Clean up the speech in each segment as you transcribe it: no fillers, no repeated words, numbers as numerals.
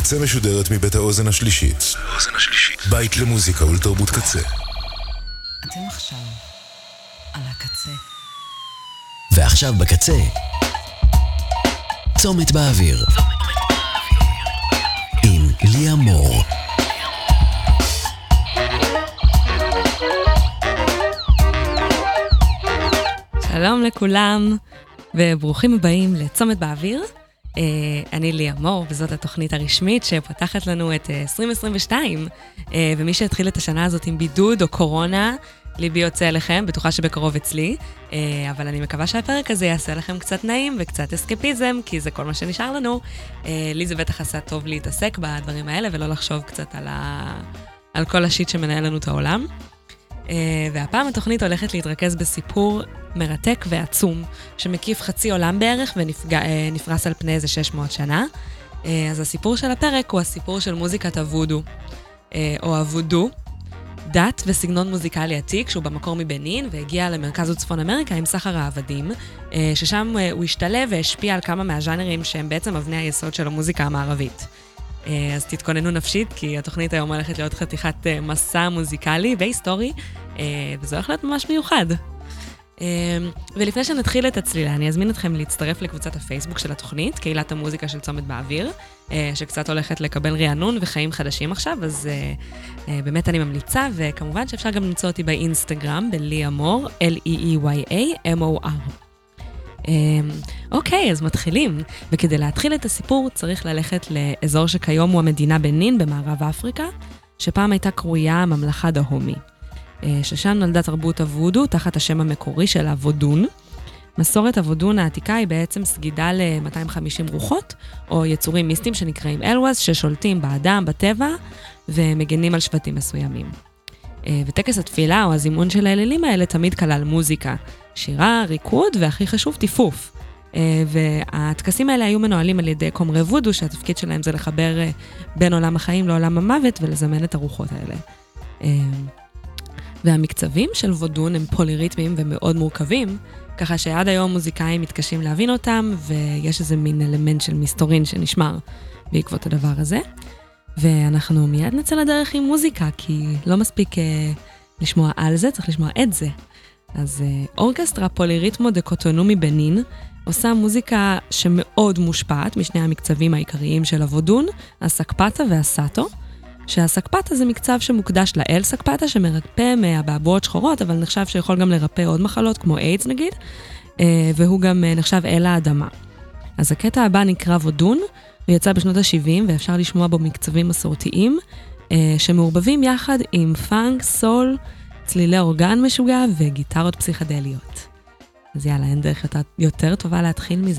הקצה משודרת מבית האוזן השלישית. בית למוזיקה ולתרבות קצה. אתם עכשיו על הקצה. ועכשיו בקצה, צומת באוויר. עם ליה מור. שלום לכולם, וברוכים הבאים לצומת באוויר. אני ליה מור, וזאת התוכנית הרשמית שפתחת לנו את 2022, ומי שהתחיל את השנה הזאת עם בידוד או קורונה, ליבי יוצא אליכם, בטוחה שבקרוב אצלי, אבל אני מקווה שהפרק הזה יעשה לכם קצת נעים וקצת אסקפיזם, כי זה כל מה שנשאר לנו. לי זה בטח עשה טוב להתעסק בדברים האלה, ולא לחשוב קצת על כל השיט שמנהל לנו את העולם. והפעם התוכנית הולכת להתרכז בסיפור מרתק ועצום, שמקיף חצי עולם בערך ונפרס על פני איזה 600 שנה. אז הסיפור של הפרק הוא הסיפור של מוזיקת הוודו, או הוודו, דת וסגנון מוזיקלי עתיק, שהוא במקור מבנין, והגיע למרכז וצפון אמריקה עם סחר העבדים, ששם הוא השתלב והשפיע על כמה מהז'אנרים שהם בעצם אבני היסוד של המוזיקה המערבית. אז תתכוננו נפשית, כי התוכנית היום הולכת להיות חתיכת מסע מוזיקלי והיסטורי, וזה הולך להיות ממש מיוחד. ולפני שנתחיל את הצלילה, אני אזמין אתכם להצטרף לקבוצת הפייסבוק של התוכנית, קהילת המוזיקה של צומת באוויר, שקצת הולכת לקבל רענון וחיים חדשים עכשיו, אז באמת אני ממליצה, וכמובן שאפשר גם למצוא אותי באינסטגרם, בליה מור, Leeyamor. אוקיי, אז מתחילים. וכדי להתחיל את הסיפור צריך ללכת לאזור שכיום הוא המדינה בנין במערב אפריקה, שפעם הייתה קרויה הממלכה דהומי. ששם נולדה תרבות הוודו תחת השם המקורי של הוודון. מסורת הוודון העתיקה היא בעצם סגידה ל-250 רוחות, או יצורים מיסטיים שנקראים אלווז, ששולטים באדם, בטבע, ומגנים על שבטים מסוימים. וטקס התפילה או הזימון של האלילים האלה תמיד כלל מוזיקה, שירה, ריקוד, והכי חשוב, טיפוף. והטקסים האלה היו מנוהלים על ידי קומרי וודו, שהתפקיד שלהם זה לחבר בין עולם החיים לעולם המוות, ולזמן את הרוחות האלה. והמקצבים של וודון הם פוליריתמיים ומאוד מורכבים, ככה שעד היום מוזיקאים מתקשים להבין אותם, ויש איזה מין אלמנט של מסתורין שנשמר בעקבות הדבר הזה. ואנחנו מיד נצא לדרך עם מוזיקה, כי לא מספיק לשמוע על זה, צריך לשמוע את זה. אז אורקסטרה פוליריתמו דה קוטונו מבנין עושה מוזיקה שמאוד מושפעת משני המקצבים העיקריים של הוודון, הסקפטה והסאטו, שהסקפטה זה מקצב שמוקדש לאל סקפטה, שמרפא מהבעבועות שחורות, אבל נחשב שיכול גם לרפא עוד מחלות, כמו איידס נגיד, והוא גם נחשב אל האדמה. אז הקטע הבא נקרא וודון, ויצא בשנות ה-70, ואפשר לשמוע בו מקצבים מסורתיים, שמעורבבים יחד עם פאנק, סול, צלילי אורגן משוגע וגיטרות פסיכדליות. אז יאללה, אין דרך יותר טובה להתחיל מזה.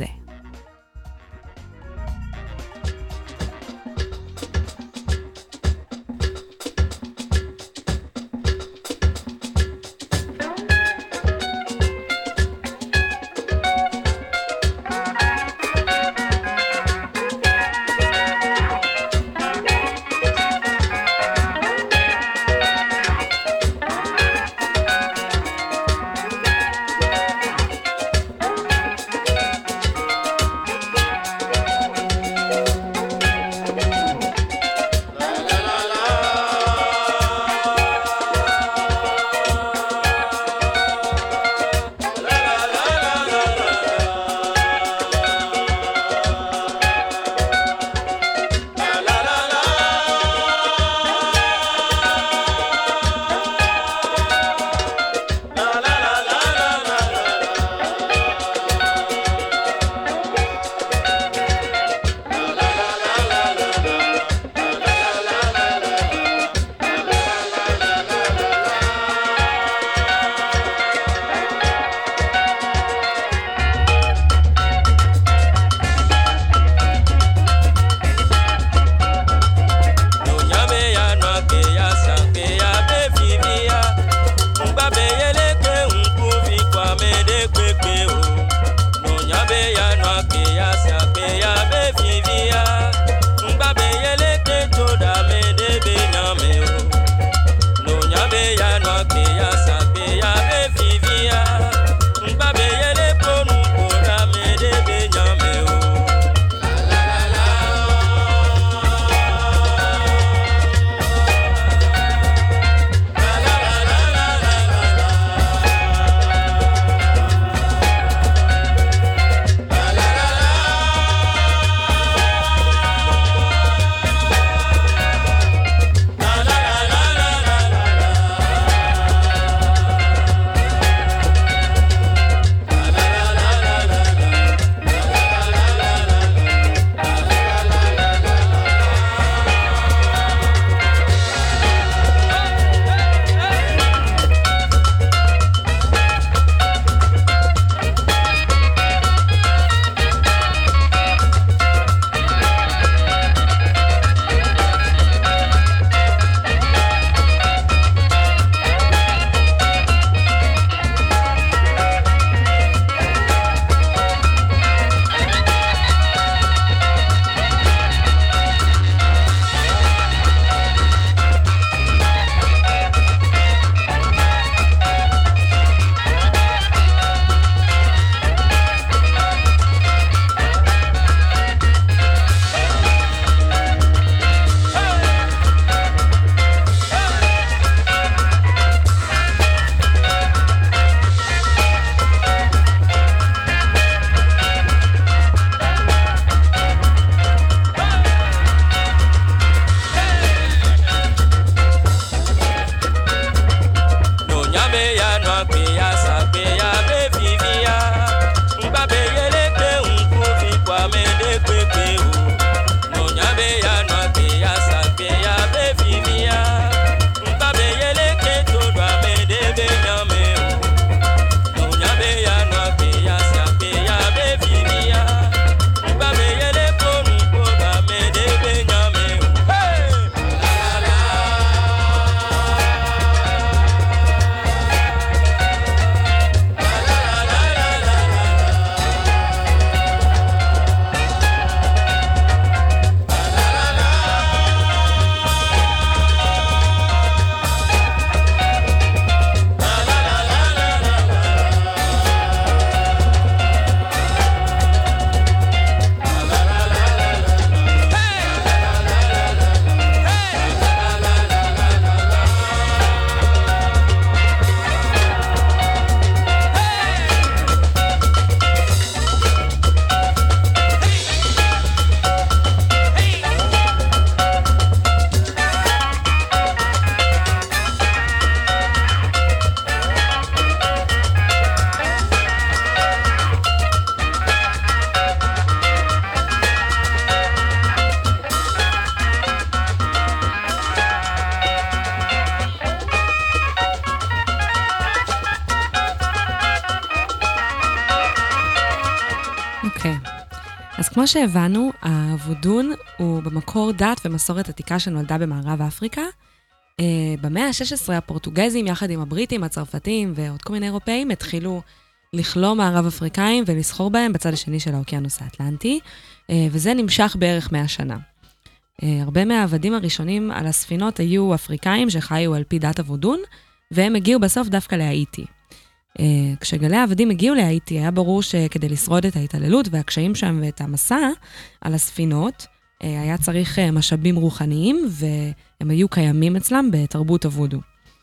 אוקיי. אז כמו שהבנו, הוודון הוא במקור דת ומסורת עתיקה שנולדה במערב אפריקה. במאה ה-16 הפורטוגזים, יחד עם הבריטים, הצרפתים ועוד כל מיני אירופאים, התחילו לכלוא מערב אפריקאים ולסחור בהם בצד השני של האוקיינוס האטלנטי, וזה נמשך בערך 100 שנה. הרבה מהעבדים הראשונים על הספינות היו אפריקאים שחיו על פי דת הוודון, והם הגיעו בסוף דווקא להאיטי. כשגלי העבדים הגיעו להאיטי, היה ברור שכדי לשרוד את ההתעללות והקשיים שם ואת המסע על הספינות, היה צריך משאבים רוחניים, והם היו קיימים אצלם בתרבות הוודו.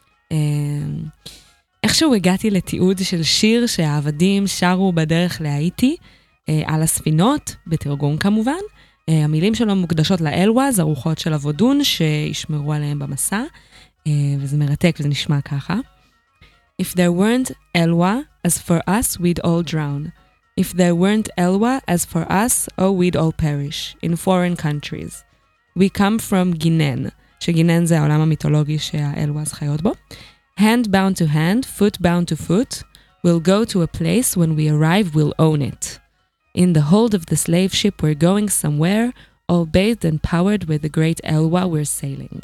איכשהו הגעתי לתיעוד של שיר שהעבדים שרו בדרך להאיטי, על הספינות, בתרגום כמובן. המילים שלו מוקדשות לאלואז, הרוחות של הוודון, שישמרו עליהם במסע, וזה מרתק וזה נשמע ככה. If there weren't Elwa, as for us, we'd all drown. If there weren't Elwa, as for us, oh, we'd all perish, in foreign countries. We come from Ginen, שגינן זה העולם המיתולוגי שהאלואז חיות בו. Hand bound to hand, foot bound to foot, we'll go to a place, when we arrive, we'll own it. In the hold of the slave ship, we're going somewhere, all bathed and powered with the great Elwa, we're sailing.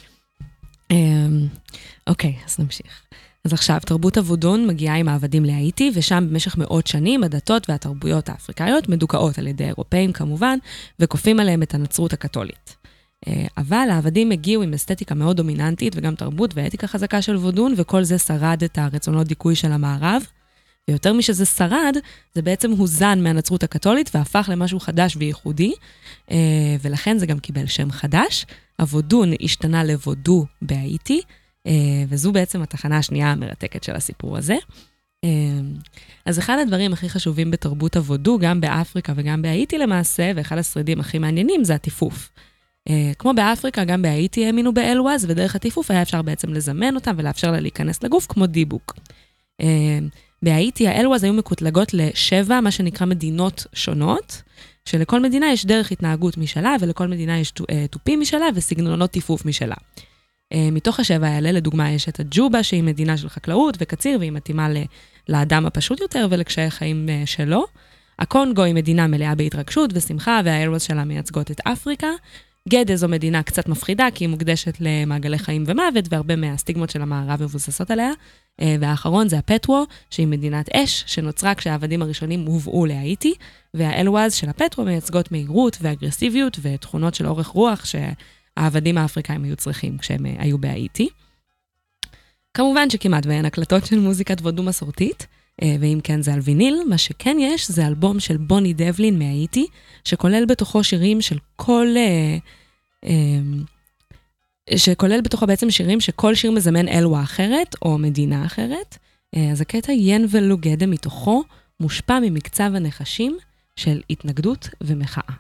אוקיי, אז נמשיך. אז עכשיו, תרבות הוודון מגיעה עם העבדים להאיטי, ושם במשך מאות שנים הדתות והתרבויות האפריקאיות מדוכאות על ידי אירופאים כמובן, וכופים עליהם את הנצרות הקתולית. אבל העבדים הגיעו עם אסתטיקה מאוד דומיננטית, וגם תרבות ואתיקה חזקה של וודון, וכל זה שרד את הרצונות דיכוי של המערב. ויותר משזה שרד, זה בעצם הוזן מהנצרות הקתולית, והפך למשהו חדש וייחודי, ולכן זה גם קיבל שם חדש. הוודון השתנה לוודו בהאיטי, וזו בעצם התחנה השנייה המרתקת של הסיפור הזה. אז אחד הדברים הכי חשובים בתרבות הוודו, גם באפריקה וגם בהאיטי למעשה, ואחד השרידים הכי מעניינים זה הטיפוף. כמו באפריקה, גם בהאיטי האמינו באלואז, ודרך הטיפוף היה אפשר בעצם לזמן אותם ולאפשר לה להיכנס לגוף כמו דיבוק. בהאיטי האלואז היו מקוטלגות ל7, מה שנקרא מדינות שונות, שלכל מדינה יש דרך התנהגות משלה, ולכל מדינה יש טופים משלה וסגנונות טיפוף משלה. מתוך ה7 האלה, לדוגמה, יש את הג'ובה, שהיא מדינה של חקלאות וקציר, והיא מתאימה לאדם הפשוט יותר ולקשיי חיים שלו. הקונגו היא מדינה מלאה בהתרגשות ושמחה, והאלואז שלה מייצגות את אפריקה. גדה זו מדינה קצת מפחידה, כי היא מוקדשת למעגלי חיים ומוות, והרבה מהסטיגמות של המערב מבוססות עליה. והאחרון זה הפטרו, שהיא מדינת אש, שנוצרה כשהעבדים הראשונים הובאו להאיטי, והאלואז של הפטרו מייצגות מהירות ואגרסיביות, ותכונות של אורך רוח שהעבדים האפריקאים היו צריכים כשהם היו בהאיטי. כמובן שכמעט ואין הקלטות של מוזיקת וודו מסורתית, ואם כן זה על ויניל, מה שכן יש זה אלבום של בוני דבלין מהאיטי, שכולל בתוכו שירים של שכולל בתוכו בעצם שירים שכל שיר מזמן אלואה אחרת או מדינה אחרת. אז הקטע ין ולוגדה מתוכו מושפע ממקצב הנחשים של התנגדות ומחאה.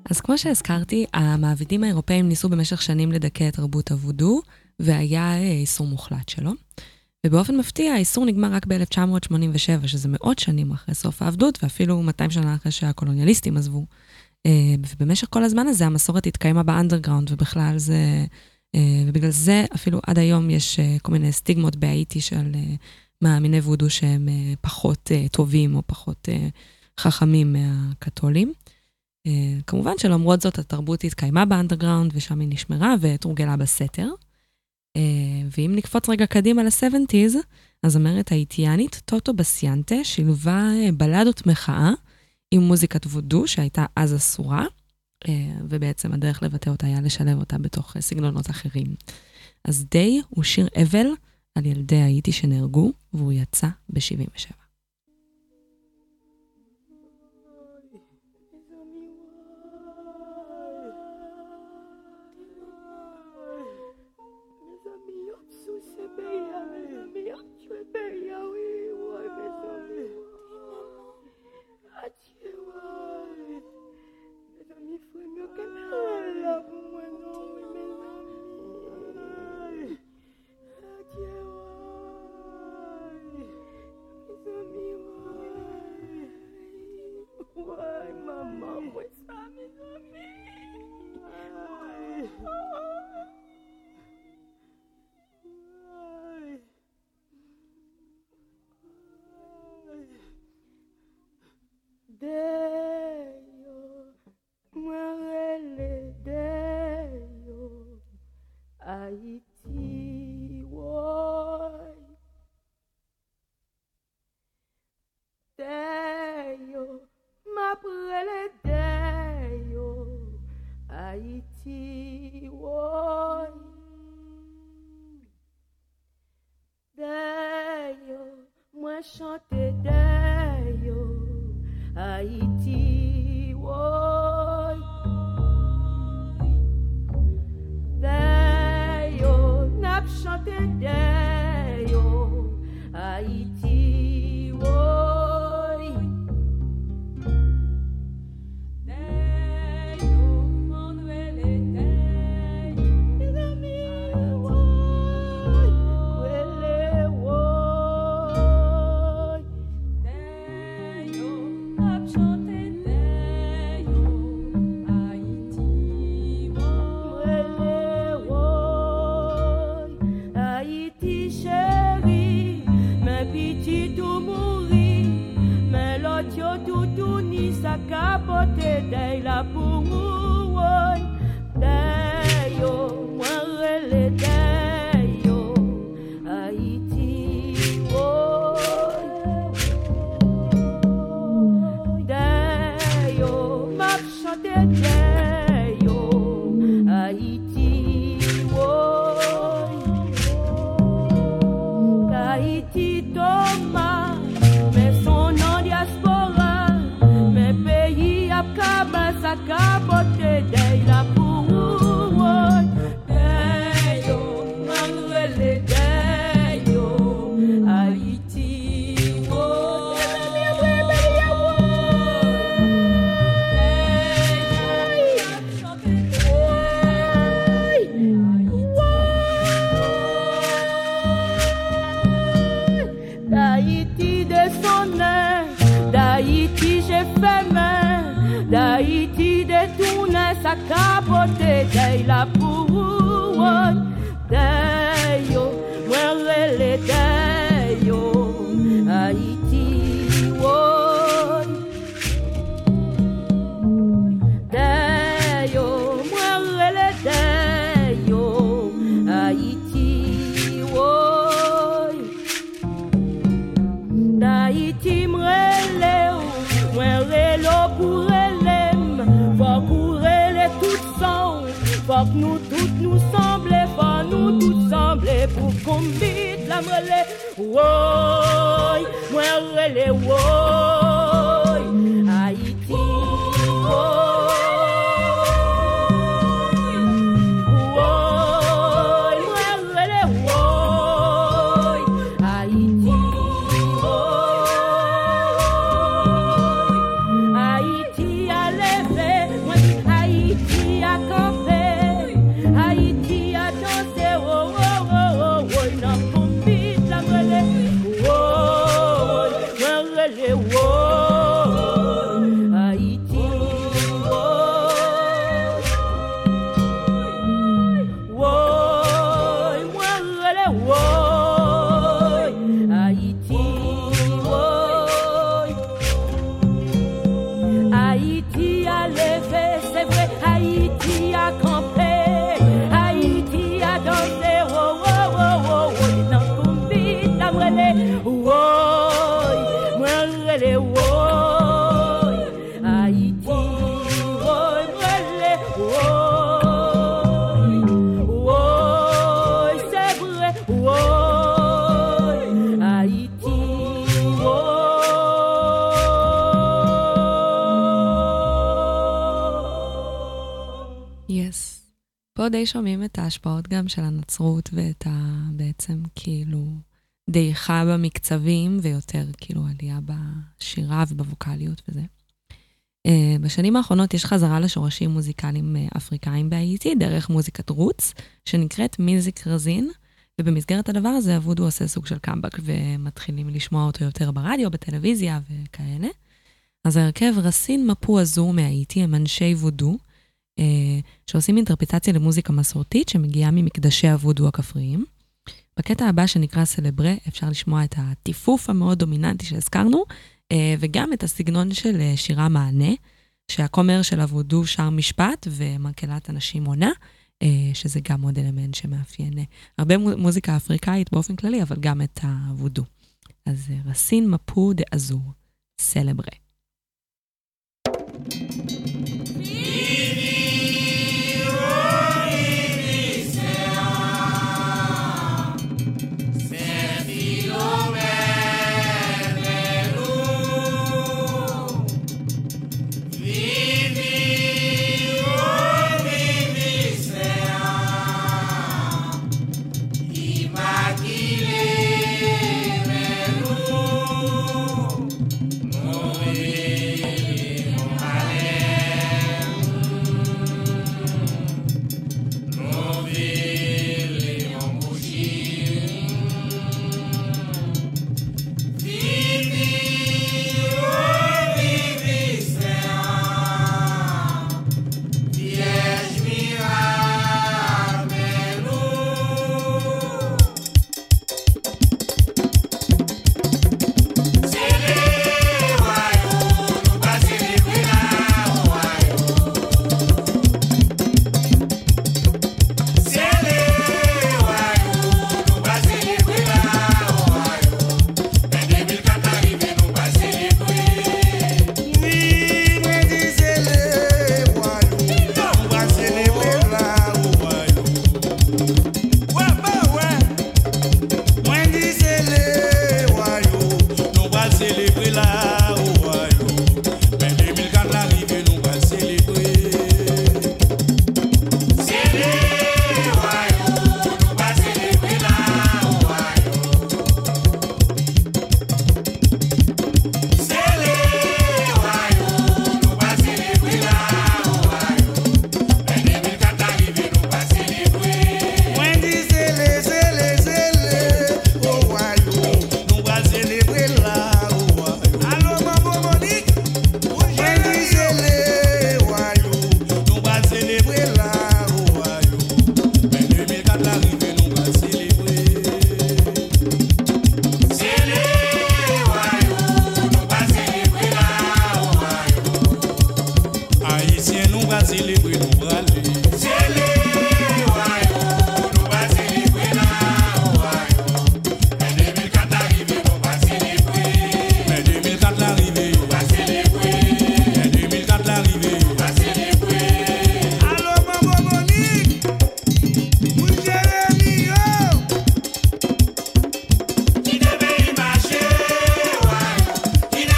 אז כמו שהזכרתי, המעבידים האירופאים ניסו במשך שנים לדכא את תרבות הוודו, והיה איסור מוחלט שלו. ובאופן מפתיע, האיסור נגמר רק ב-1987, שזה מאות שנים אחרי סוף העבדות, ואפילו 200 שנה אחרי שהקולוניאליסטים עזבו. ובמשך כל הזמן הזה, המסורת התקיימה באנדרגראונד, ובכלל זה, ובגלל זה אפילו עד היום יש כל מיני סטיגמות בהאיטי של מאמיני וודו שהם פחות טובים או פחות חכמים מהקתולים. כמובן שלמרות זאת התרבות התקיימה באנדרגראונד ושם היא נשמרה ותורגלה בסתר. ואם נקפוץ רגע קדימה ל-70s, אז אומרת האיטיאנית טוטו בסיאנטה שילבה בלדות מחאה עם מוזיקת וודו שהייתה אז אסורה, ובעצם הדרך לבטא אותה היה לשלב אותה בתוך סגנונות אחרים. אז די הוא שיר אבל על ילדי האיטי שנהרגו, והוא יצא ב-77. יס. פה די שומעים את ההשפעות גם של הנצרות ואת בעצם כאילו דעיכה במקצבים ויותר כאילו עלייה בשירה ובווקליות וזה. בשנים האחרונות יש חזרה לשורשים מוזיקליים אפריקאים בהאיטי דרך מוזיקת רוץ שנקראת מיזיק רזין, ובמסגרת הדבר הזה הוודו עושה סוג של קאמבק ומתחילים לשמוע אותו יותר ברדיו, בטלוויזיה וכאלה. אז הרכב רסין מפו הזו מהאיטי הם אנשי וודו, שעושים אינטרפטציה למוזיקה מסורתית שמגיעה ממקדשי הוודו הכפריים. בקטע הבא שנקרא סלברה אפשר לשמוע את הטיפוף המאוד דומיננטי שהזכרנו, וגם את הסגנון של שירה מענה, שהכומר של הוודו שר משפט ומקהלת אנשים עונה, שזה גם עוד אלמנט שמאפיין הרבה מוזיקה אפריקאית באופן כללי, אבל גם את הוודו. אז רסין מפו דה אזור, סלברה.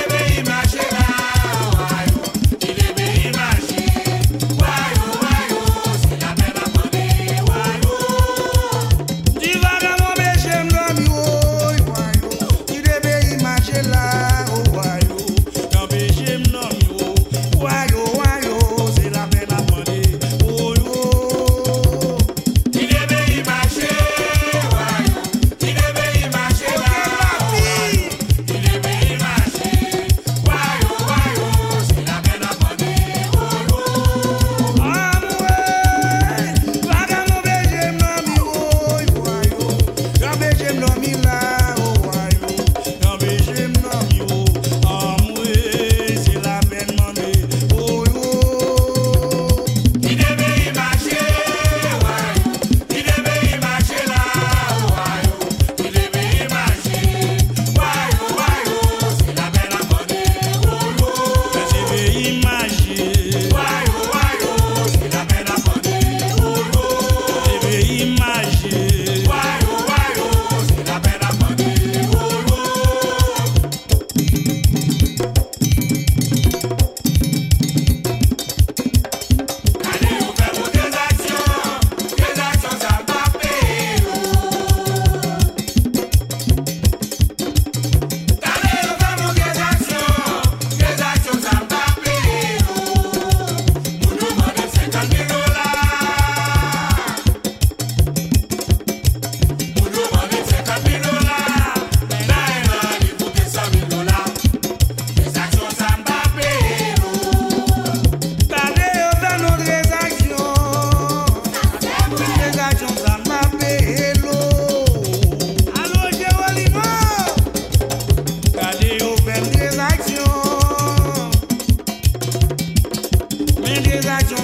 Why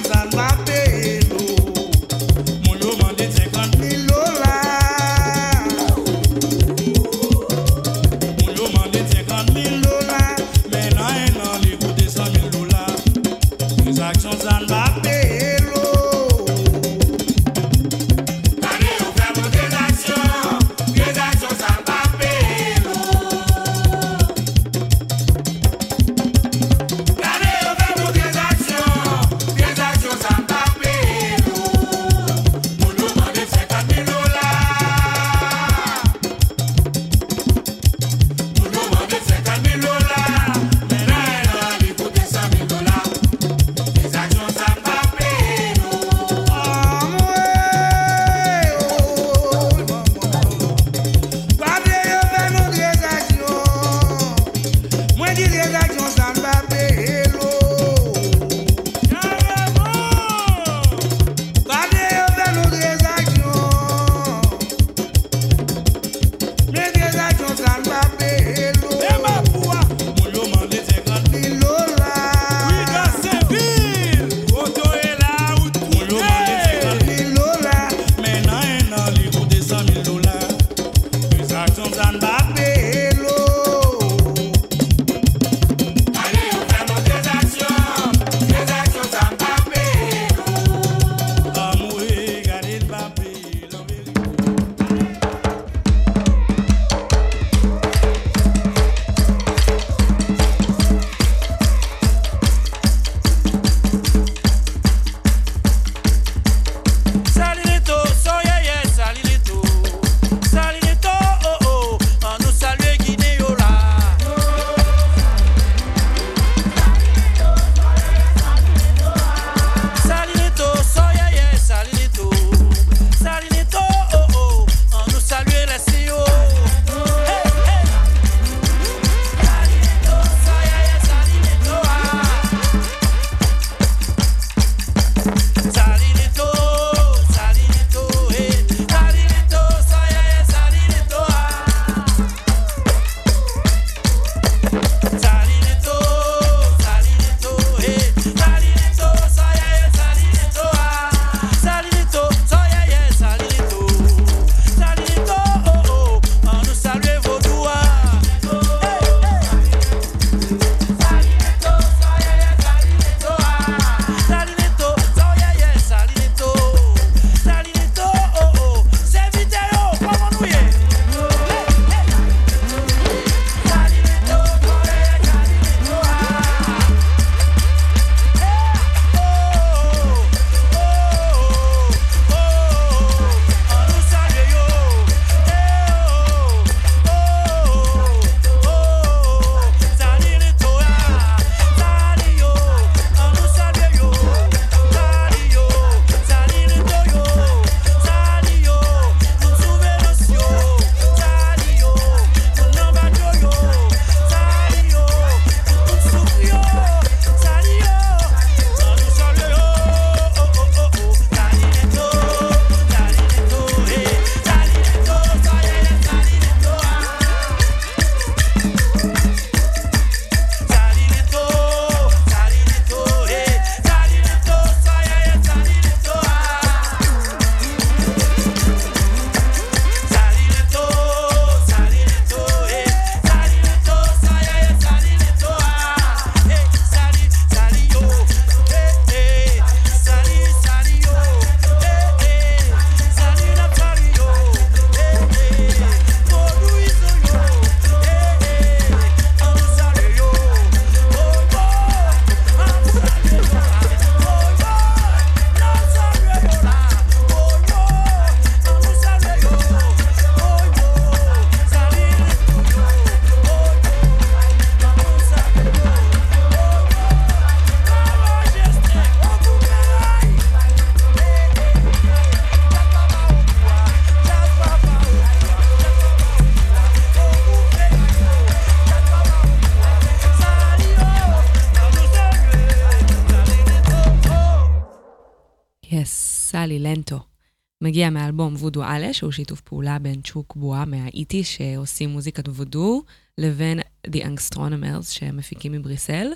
סלי לנטו. מגיע מאלבום וודו אלה, שהוא שיתוף פעולה בין צ'וק בואה מהאיטי, שעושים מוזיקת וודו, לבין The Astronomers, שמפיקים מבריסל.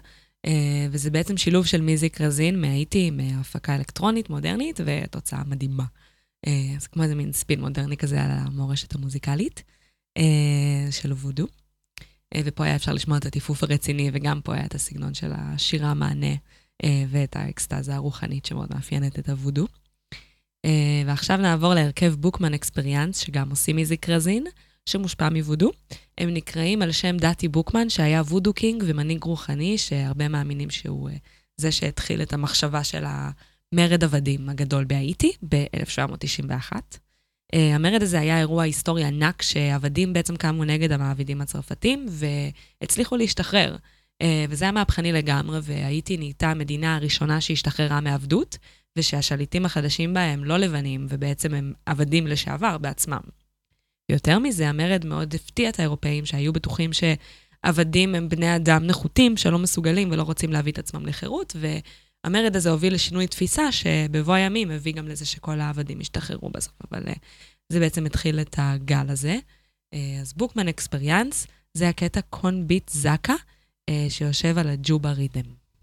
וזה בעצם שילוב של מיזיק רזין מהאיטי, מהפקה אלקטרונית מודרנית, ותוצאה מדהימה. זה כמו איזה מין ספין מודרני כזה על המורשת המוזיקלית של וודו. ופה היה אפשר לשמוע את הטיפוף הרציני, וגם פה היה את הסגנון של השירה המענה, ואת האקסטאזה הרוחנית שמאוד מאפיינת את הוודו. ועכשיו נעבור להרכב בוקמן אקספריאנס, שגם עושים מיזיק רזין, שמושפע מוודו. הם נקראים על שם דאטי בוקמן, שהיה וודו קינג ומנהיג רוחני, שהרבה מאמינים שהוא זה שהתחיל את המחשבה של המרד עבדים הגדול בהאיטי, ב-1791. המרד הזה היה אירוע היסטורי ענק, שעבדים בעצם קמו נגד המעבידים הצרפתים, והצליחו להשתחרר. וזה היה מהפכני לגמרי, והאיטי נהייתה המדינה הראשונה שהשתחררה מעבדות, ושהשליטים החדשים בה הם לא לבנים, ובעצם הם עבדים לשעבר בעצמם. יותר מזה, המרד מאוד הפתיע את האירופאים, שהיו בטוחים שעבדים הם בני אדם נחותים, שלא מסוגלים ולא רוצים להביא את עצמם לחירות, והמרד הזה הוביל לשינוי תפיסה, שבבוא הימים הביא גם לזה שכל העבדים השתחררו בסוף, אבל זה בעצם התחיל את הגל הזה. אז בוקמן אקספריאנס, זה הקטע קון ביט זקה, שיושב על הג'ובה רידם.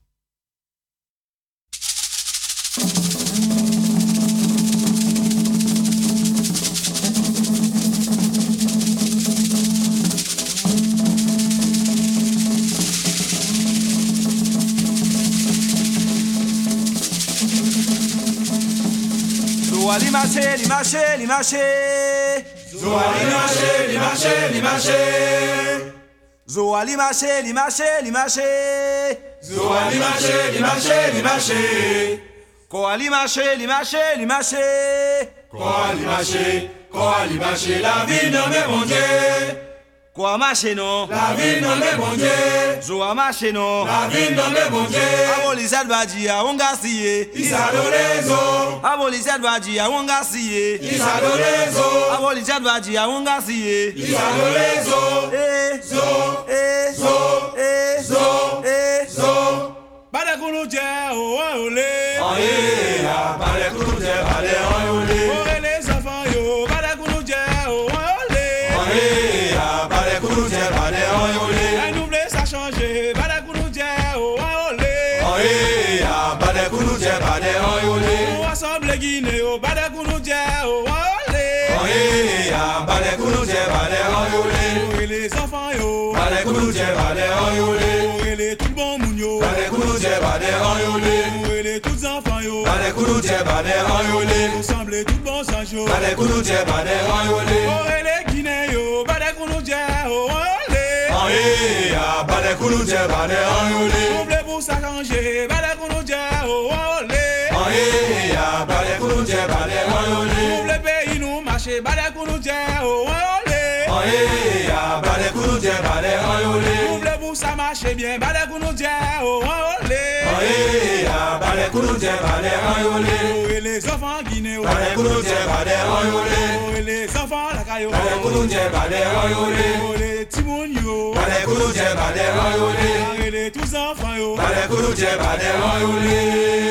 Limache, limache, limache. Zoa limache, limache, limache. Zoa limache, limache, limache. Zoa limache, limache, limache. Koa limache, limache, limache. Koa limache, koa limache. La vie non me bon Dieu. Koa mache non. La vie non me bon Dieu. Zoa mache non. La vie non me bon Dieu. Abolizad badia onga siye. Isadorezo. Abolizad badia onga siye. Isadorezo. Abolizad badia onga siye. Isadorezo. Zo, zo, zo, zo. Bada kunu je o ole. Oye, bada kunu je bada ole. Oye les enfants yo, bada kunu je o ole. Oye, bada kunu je bada ole. La nouvelle ça changer, bada kunu je o ole. Oye, bada kunu je bada ole. O assemble Guinée o bada kunu je o ole. Oye, bada kunu je bada ole. Oye les enfants yo, bada kunu je bada ole. Oye tout bon moun yo, bada kunu je bada ole. Oye tous enfants yo, bada kunu je bada ole. Ensemble tout bon sang yo, bada kunu je bada ole. Oye les Guinéens yo, bada kunu je ole. Oye, bada kunu je bada ole. Ouble pour s'arranger, bada kunu je ole. Oye, bada kunu je bada ole. Ouble pays nous marcher, bada kunu je ole. Oye, bada kunu je bada ole. Ouble pour ça marcher bien, bada kunu je ole. Oye, bada kunu je bada ole. Oye les enfants guinéens, bada kunu je bada ole. Oye les enfants la caillou, bada kunu je bada ole. Oye timoun yo, bada kunu je bada ole. Oye tous enfants yo, bada kunu je bada ole.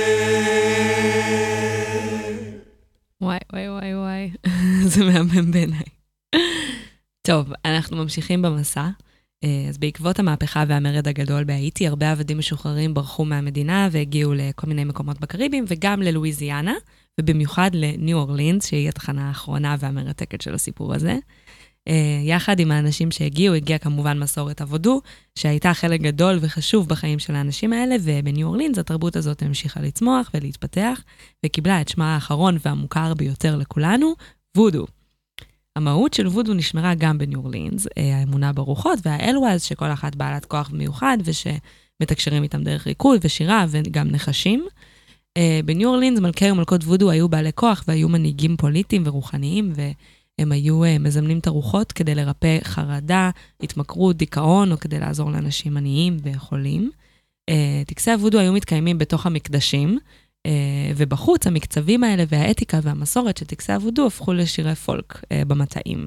וואי, וואי, וואי, וואי. זה מהמם בעיניי. טוב, אנחנו ממשיכים במסע. אז בעקבות המהפכה והמרד הגדול בהאיטי, הרבה עבדים משוחררים ברחו מהמדינה והגיעו לכל מיני מקומות בקריבים, וגם ללואיזיאנה, ובמיוחד לניו אורלינס, שהיא התחנה האחרונה והמרתקת של הסיפור הזה. יחד עם האנשים שהגיעו, הגיעה כמובן מסורת הוודו, שהייתה חלק גדול וחשוב בחיים של האנשים האלה, ובניו אורלינס התרבות הזאת המשיכה לצמוח ולהתפתח, וקיבלה את שמה האחרון והמוכר ביותר לכולנו, וודו. המהות של וודו נשמרה גם בניו אורלינס, האמונה ברוחות והאלואז, שכל אחת בעלת כוח מיוחד, ושמתקשרים איתם דרך ריקוד ושירה וגם נחשים. בניו אורלינס מלכי ומלכות וודו היו בעלי כוח, והיו מנהיגים פוליטיים ורוחניים, והם היו מזמנים את הרוחות כדי לרפא חרדה, התמכרות, דיכאון, או כדי לעזור לאנשים עניים וחולים. טקסי הוודו היו מתקיימים בתוך המקדשים, ובחוץ המקצבים האלה והאתיקה והמסורת של טקסי הוודו הפכו לשירי פולק במטעים.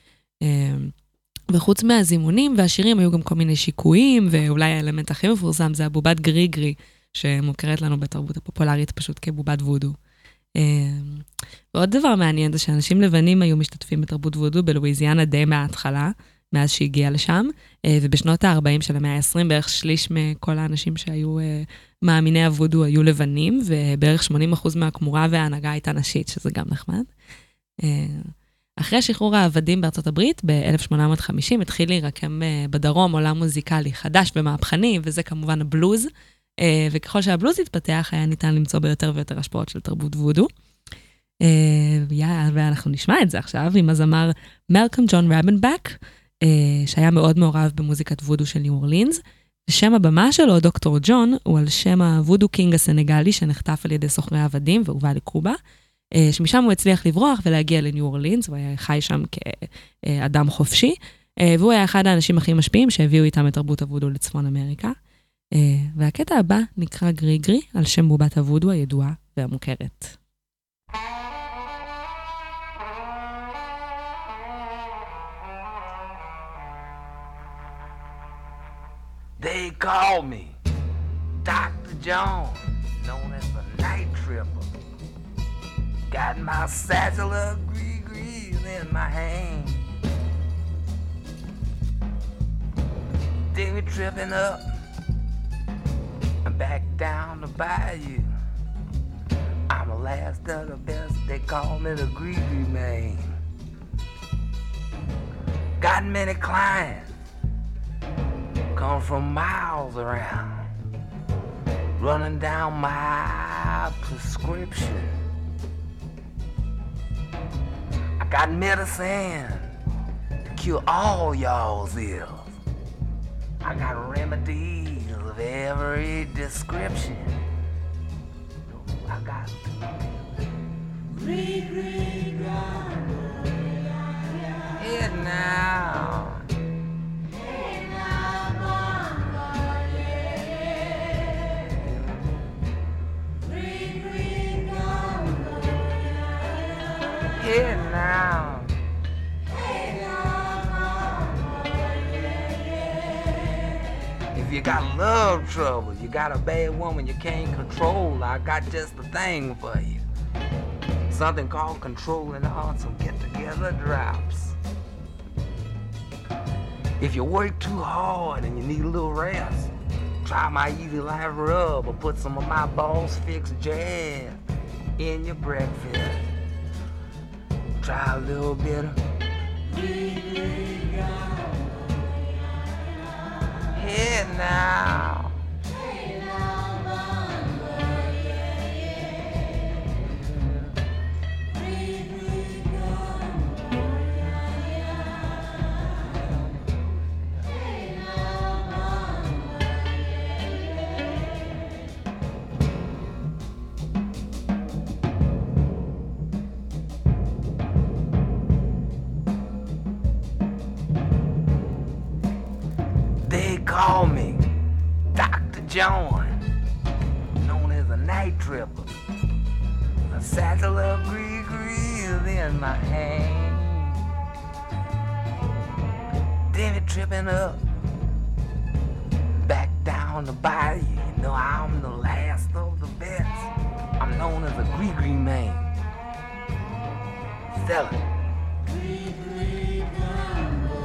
וחוץ מהזימונים והשירים היו גם כל מיני שיקויים, ואולי האלמנט הכי מפורסם זה הבובת גריגרי, שמוכרת לנו בתרבות הפופולרית פשוט כבובת וודו. ועוד דבר מעניין זה שאנשים לבנים היו משתתפים בתרבות וודו בלואיזיאנה די מההתחלה, מאז שהגיעה לשם, ובשנות ה-40 של המאה ה-20, בערך שליש מכל האנשים שהיו מאמיני הוודו היו לבנים, ובערך 80% מהכמורה וההנהגה הייתה נשית, שזה גם נחמד. אחרי שחרור העבדים בארצות הברית, ב-1850 התחיל להירקם בדרום עולם מוזיקלי חדש ומהפכני, וזה כמובן הבלוז, וככל שהבלוז התפתח, היה ניתן למצוא ביותר ויותר השפעות של תרבות וודו. ואנחנו נשמע את זה עכשיו עם הזמר מלקום ג'ון רבנבק, שהיה מאוד מעורב במוזיקת וודו של ניו אורלינס, ושם הבמה שלו, דוקטור ג'ון, הוא על שם הוודו קינג הסנגלי, שנחטף על ידי סוחרי עבדים והובא לקובה, שמשם הוא הצליח לברוח ולהגיע לניו אורלינס, הוא היה חי שם כאדם חופשי, והוא היה אחד האנשים הכי משפיעים שהביאו איתם את תרבות הוודו לצפון אמריקה. והקטע הבא נקרא גרי גרי, על שם בובת הוודו הידועה והמוכרת. They call me Dr. Jones, known as the Night Tripper. Got my satchel of gree-grees in my hand. They be tripping up and back down the bayou. I'm the last of the best, they call me the gree-gree man. Got many clients, come from miles around, running down my prescription. I got medicine to cure all y'all's ills. I got remedies of every description. I got it now. Here now. If you got love trouble, you got a bad woman you can't control, I got just the thing for you. Something called controlling hearts and get-together drops. If you work too hard and you need a little rest, try my Easy Life Rub or put some of my Boss Fix jazz in your breakfast. Try a little bit of here now. Call me Dr. John, known as a night tripper. A satchel of gree-grees in my hand. Then it tripping up, back down the bayou. You know I'm the last of the best. I'm known as a gree-gree man. Sell it. Gree-gree gumbo.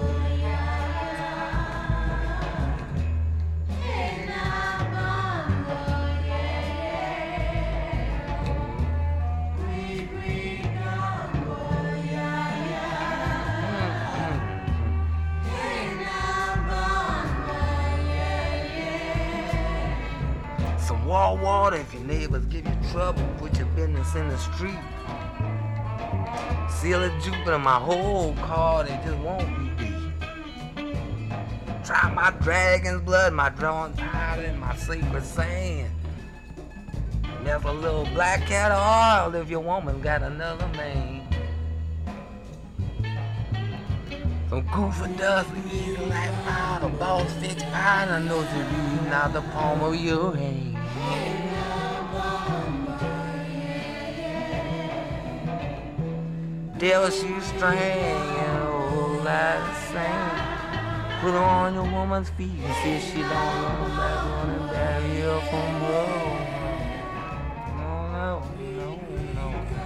Wall water if your neighbors give you trouble, put your business in the street. Seal of Jupiter, my whole card, it just won't be beat. Try my dragon's blood, my drawn powder, and my sacred sand. There's a little black cat oil if your woman got another man. Some goofer dust, easy like powder, Boss Fix powder, I know you're reading out the palm of your hand. Devil shoestring and a whole lot of sand. Put her on your woman's feet and see if she don't run back running back here from home.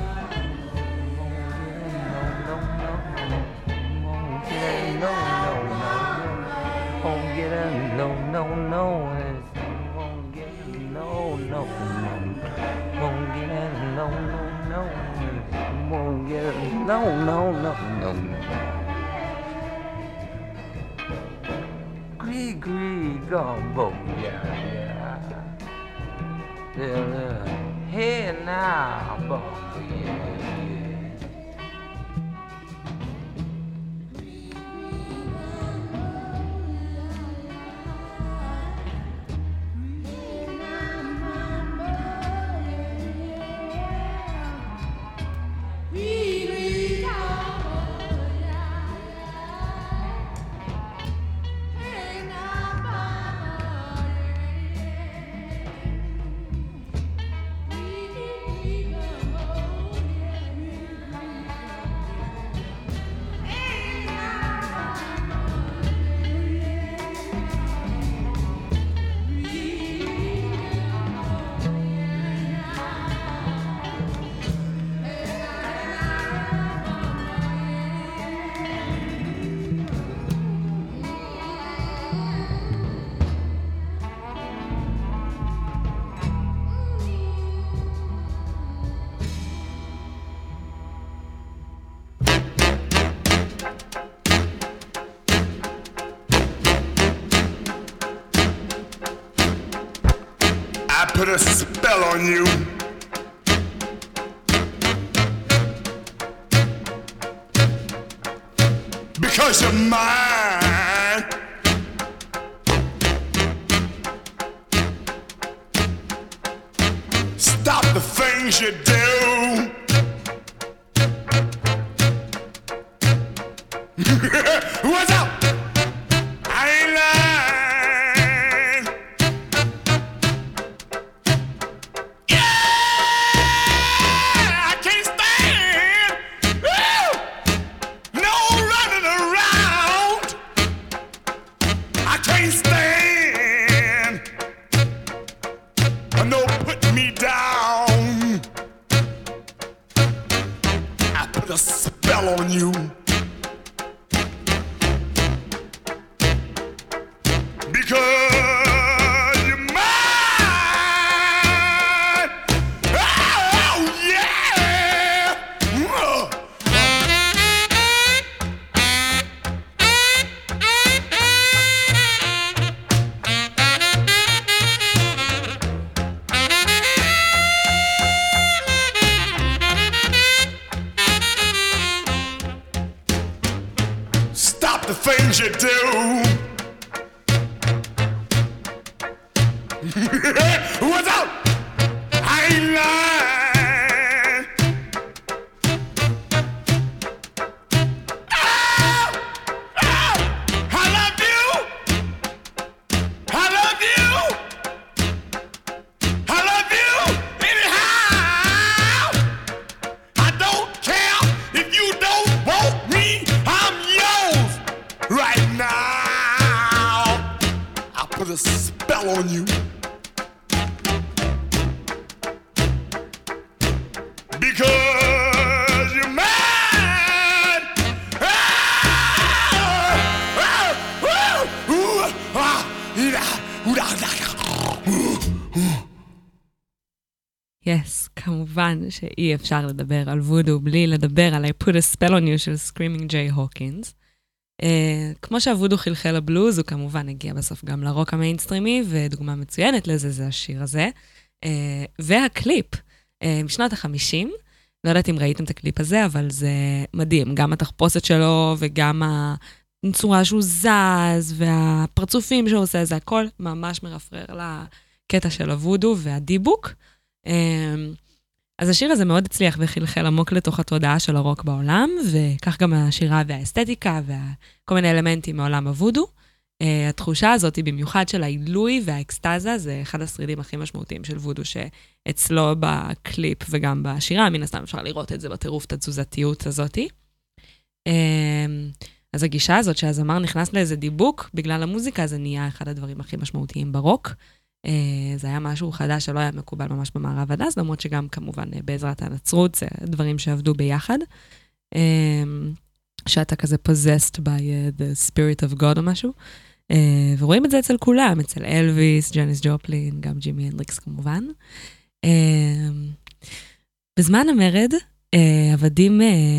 No. No, no, no, no, no. Gree, gumbo, yeah. Hey now, bumbo, yeah. Put a spell on you. Because you're mine. Stop the things you do. What's up? I ain't lying. A spell on you. Because you're mine. Oh yeah. Stop the things you do. What's up? I ain't lying. Oh, oh, I love you. I love you. I love you anyhow. I don't care if you don't want me. I'm yours right now. I'll put a spell on you. Because you're mine. Yes, כמובן שאי אפשר לדבר על וודו בלי לדבר על I put a spell on you של Screaming Jay Hawkins. כמו שהוודו חלחל לבלוז, הוא כמובן הגיע בסוף גם לרוק המיינסטרימי, ודוגמה מצוינת לזה זה השיר הזה. והקליפ, משנות ה-50, לא יודעת אם ראיתם את הקליפ הזה, אבל זה מדהים, גם התחפושת שלו וגם הצורה שהוא זז, והפרצופים שהוא עושה, זה הכל ממש מרפרר לקטע של הוודו והדיבוק. אז השיר הזה מאוד הצליח וחלחל עמוק לתוך התודעה של הרוק בעולם, וכך גם השירה והאסתטיקה וכל מיני אלמנטים מעולם הוודו. התחושה הזאת היא במיוחד של העילוי והאקסטאזה, זה אחד השרידים הכי משמעותיים של וודו שאצלו בקליפ וגם בשירה, מן הסתם אפשר לראות את זה בטירוף, את התזוזתיות הזאת. אז הגישה הזאת שהזמר נכנס לאיזה דיבוק בגלל המוזיקה, זה נהיה אחד הדברים הכי משמעותיים ברוק. זה היה משהו חדש שלא היה מקובל ממש במערב עד אז, למרות שגם כמובן בעזרת הנצרות, זה דברים שעבדו ביחד. שאתה כזה possessed by the spirit of God או משהו. ורואים את זה אצל כולם, אצל אלוויס, ג'אניס ג'ופלין, גם ג'ימי הנדריקס כמובן. בזמן המרד, עבדים,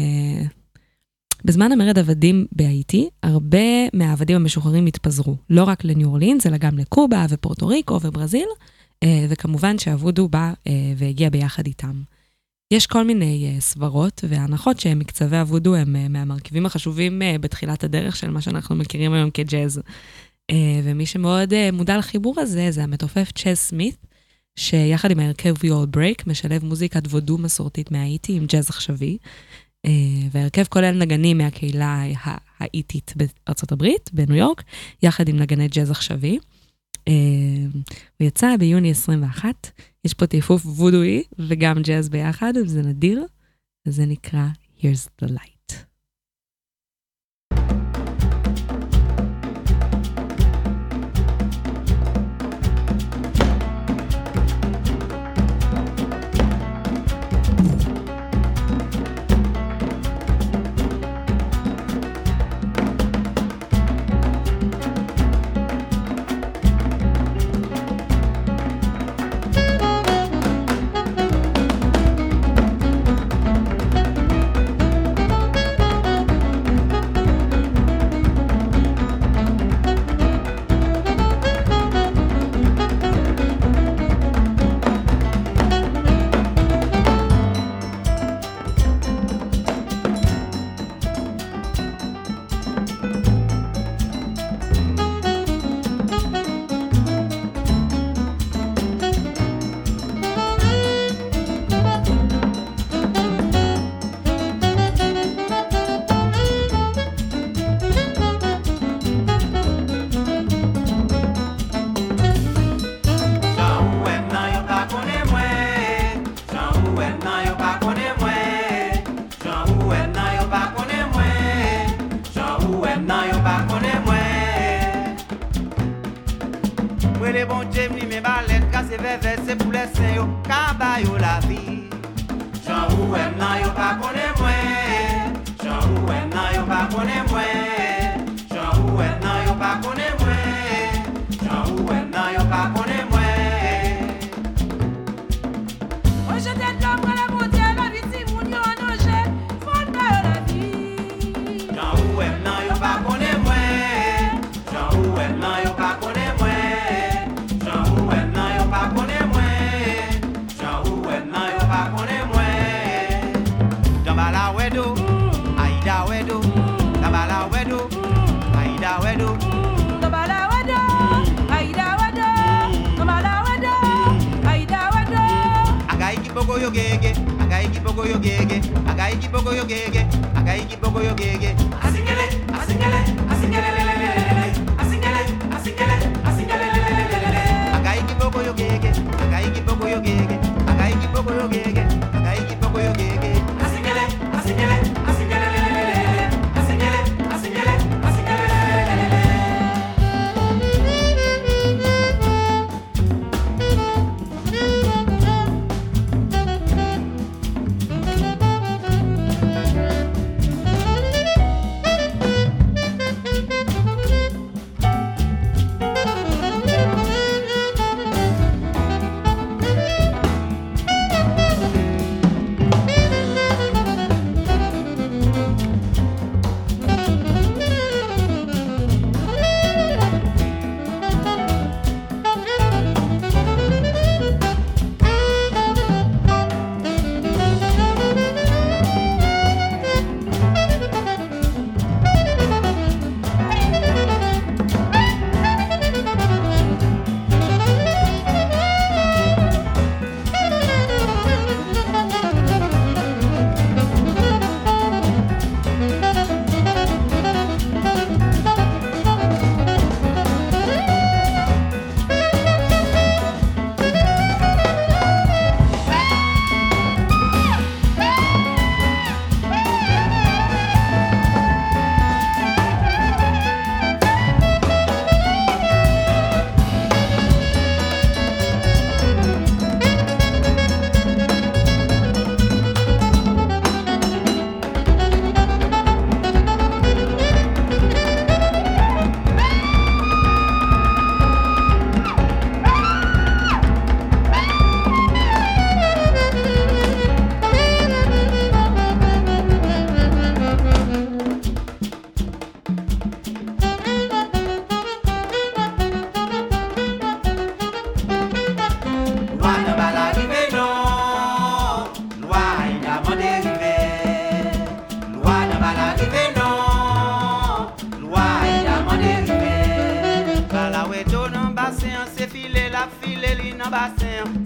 בזמן המרד עבדים בהאיטי, הרבה מהעבדים המשוחררים התפזרו, לא רק לניו אורלינס, אלא גם לקובה ופורטו ריקו וברזיל, וכמובן שהוודו בא והגיע ביחד איתם. יש כל מיני סברות והנחות שמקצבי הוודו הם מהמרכיבים החשובים בתחילת הדרך של מה שאנחנו מכירים היום כג'אז. ומי שמאוד מודע לחיבור הזה זה המתופף צ'אז סמית, שיחד עם ההרכב We All Break משלב מוזיקת וודו מסורתית מהאיטי עם ג'אז עכשווי, וההרכב כולל נגנים מהקהילה האיטית בארצות הברית, בניו יורק, יחד עם נגני ג'אז עכשווי. הוא יצא ביוני 21, יש פה תיפוף וודואי וגם ג'אז ביחד, וזה נדיר, וזה נקרא Here's the Light.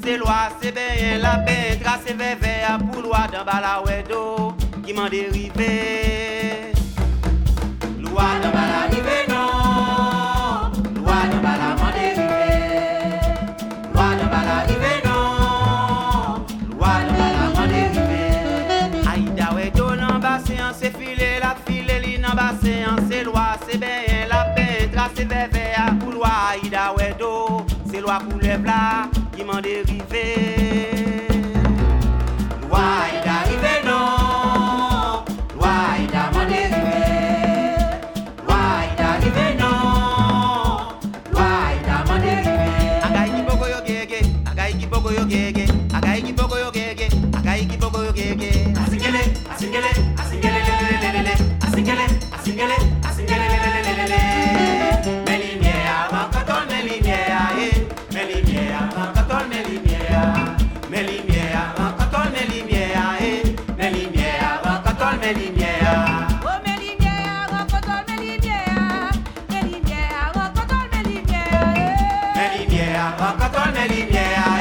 c'est loi, c'est bien la paix, tracé vers pour loi dans balawedo qui m'en dérivé. Loi dans balawedo non, loi dans bala m'en dérivé. Loi dans balawedo non, loi dans bala m'en dérivé. Aïda wedo nan bas séance filé la filé li nan bas séance c'est loi, c'est bien la paix, tracé vers pour loi Aïda wedo. C'est loi pour les plats qui m'en dérivé. Loi est arrivé non. Loi est m'en dérivé. Loi est arrivé non. Loi est m'en dérivé. Agai ki boko yo gege, agai ki boko yo gege, agai ki boko yo gege, agai ki boko yo gege. Asingele, asingele, asingele lelelelele, asingele, asingele, asingele lelelelele. Melimier avant quand on melimier. Mes lumières, quand on mes lumières, mes lumières, quand on mes lumières, mes lumières, quand on mes lumières. Oh mes lumières, quand on mes lumières, mes lumières, quand on mes lumières, mes lumières, quand on mes lumières.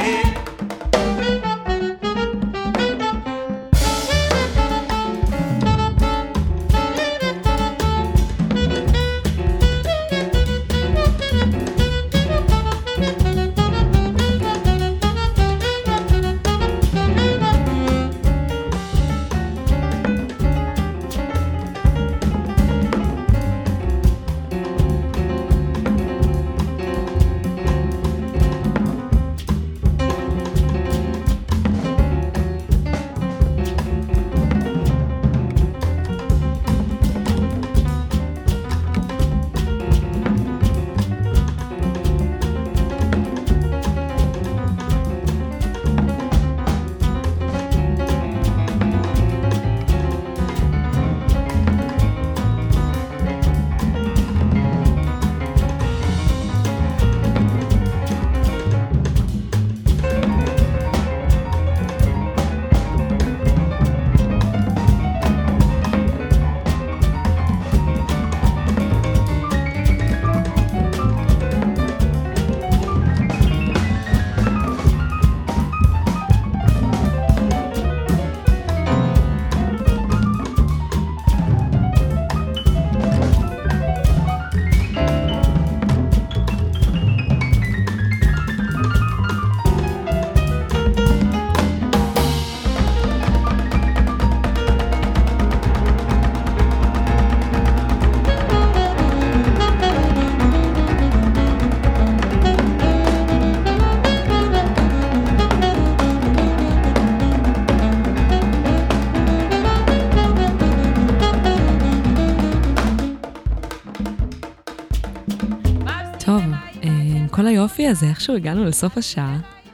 טוב, עם כל היופי הזה, איכשהו הגענו לסוף השעה.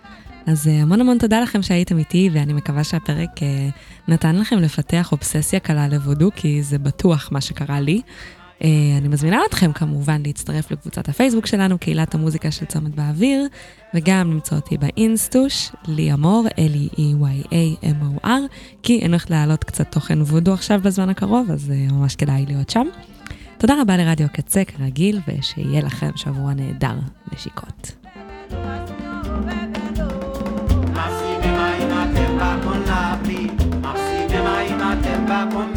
אז המון המון תודה לכם שהייתם איתי, ואני מקווה שהפרק נתן לכם לפתח אובססיה קלה לבודו, כי זה בטוח מה שקרה לי. אני מזמינה אתכם כמובן להצטרף לקבוצת הפייסבוק שלנו, קהילת המוזיקה של צומת באוויר, וגם למצוא אותי באינסטוש, ליאמור, Leeyamor, כי אני הולכת להעלות קצת תוכן וודו עכשיו בזמן הקרוב, אז ממש כדאי להיות שם. תודה רבה לרדיו קצה כרגיל, ושיהיה לכם שבוע נהדר. נשיקות. Merci,